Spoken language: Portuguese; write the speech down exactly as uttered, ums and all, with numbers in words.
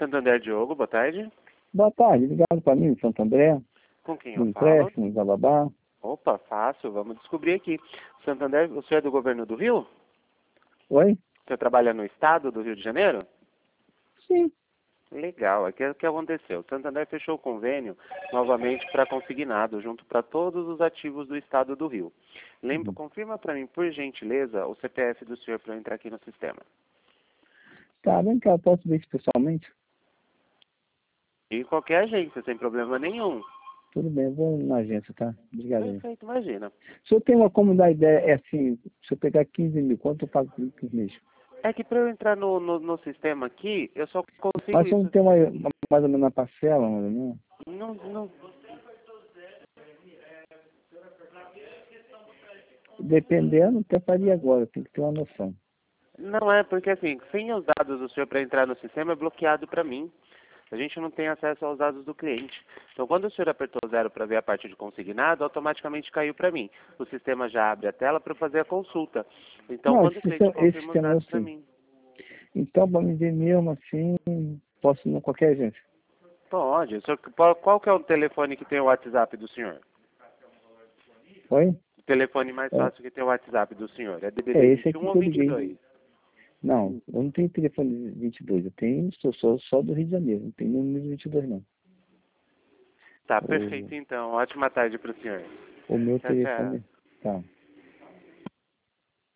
Santander Diogo, boa tarde. Boa tarde, ligado para mim, Santo André, Com quem do eu falo? empréstimo, bababá. Opa, fácil, vamos descobrir aqui. Santander, o senhor é do governo do Rio? Oi? O senhor trabalha no estado do Rio de Janeiro? Sim. Legal, aqui é o que aconteceu. O Santander fechou o convênio novamente para consignado, junto para todos os ativos do estado do Rio. Lembra, Uhum. confirma para mim, por gentileza, o C P F do senhor para eu entrar aqui no sistema. Tá, vem cá, posso ver isso pessoalmente? E qualquer agência, sem problema nenhum. Tudo bem, eu vou na agência, tá? Obrigado aí. Perfeito, imagina. O senhor tem uma como dar ideia, é assim, se eu pegar quinze mil, quanto eu pago por mês? É que para eu entrar no, no, no sistema aqui, eu só consigo Mas se eu não isso. tem uma, uma, mais ou menos uma parcela, mais ou menos. Não, não. Dependendo, até faria agora, tem que ter uma noção. Não é, porque assim, sem os dados do senhor para entrar no sistema é bloqueado para mim. A gente não tem acesso aos dados do cliente. Então, quando o senhor apertou zero para ver a parte de consignado, automaticamente caiu para mim. O sistema já abre a tela para eu fazer a consulta. Então, Não, quando esse o cliente sistema, esse confirma os sistema eu dados para sei. mim. Então, para me ver mesmo assim, posso ir em qualquer agência. Pode. O senhor, qual qual que é o telefone que tem o WhatsApp do senhor? Oi? O telefone mais É, fácil que tem o WhatsApp do senhor. É é D D D esse vinte e um aqui ou que eu vinte e liguei. dois? Não, eu não tenho telefone vinte e dois, eu tenho, sou só, só do Rio de Janeiro, não tenho número vinte e dois não. Tá, O, perfeito então. Ótima tarde para o senhor. o meu Tchau, tchau. telefone, tá.